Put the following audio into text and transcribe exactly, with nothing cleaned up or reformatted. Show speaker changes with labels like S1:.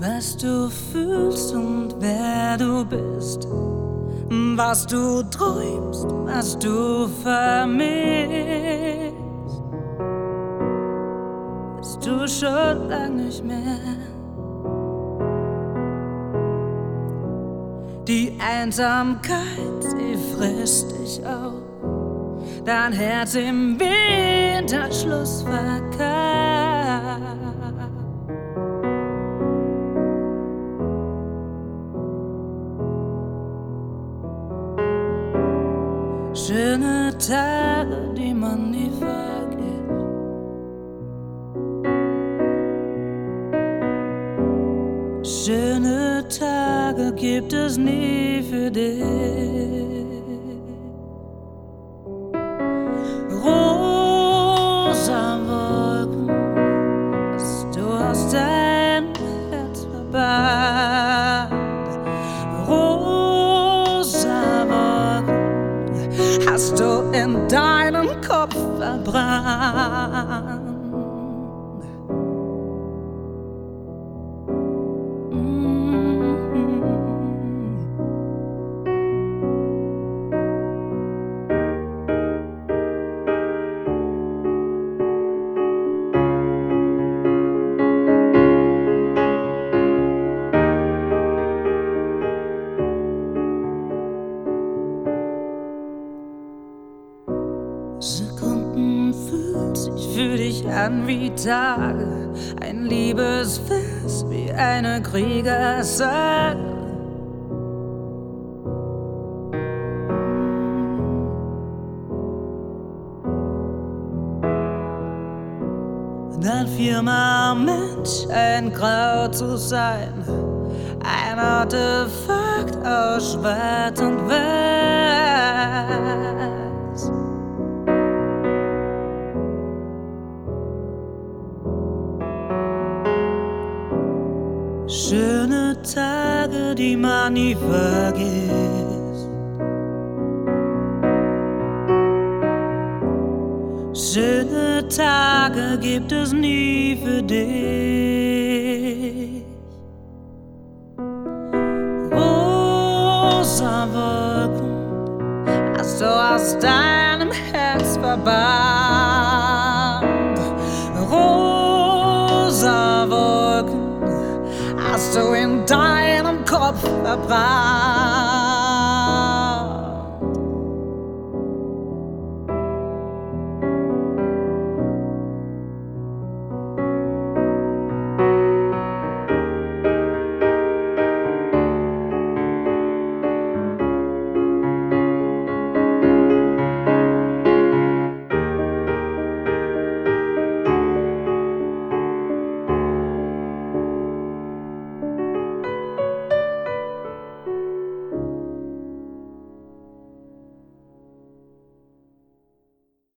S1: was du fühlst und wer du bist, was du träumst, was du vermisst, bist du schon lang nicht mehr. Die Einsamkeit, sie frisst dich auf, dein Herz im Winterschluss verkauft. Schöne Tage, die man nie vergisst. Schöne Tage gibt es nie für dich. Rosa Wolken, was du aus deinem Herz verbannt. Rosa Wolken hast du in deinem Kopf verbrannt. Sekunden fühlt sich für dich an wie Tage, ein Liebesfest wie eine Kriegersage. Ein Firmament scheint grau zu sein, ein Artefakt aus Schwarz und Weiß. Schöne Tage, die man nie vergisst. Schöne Tage gibt es nie für dich. Rosa Wolken hast du aus deinem Herz verbannt. Rosa Wolken hast du in deinem Kopf verbrannt.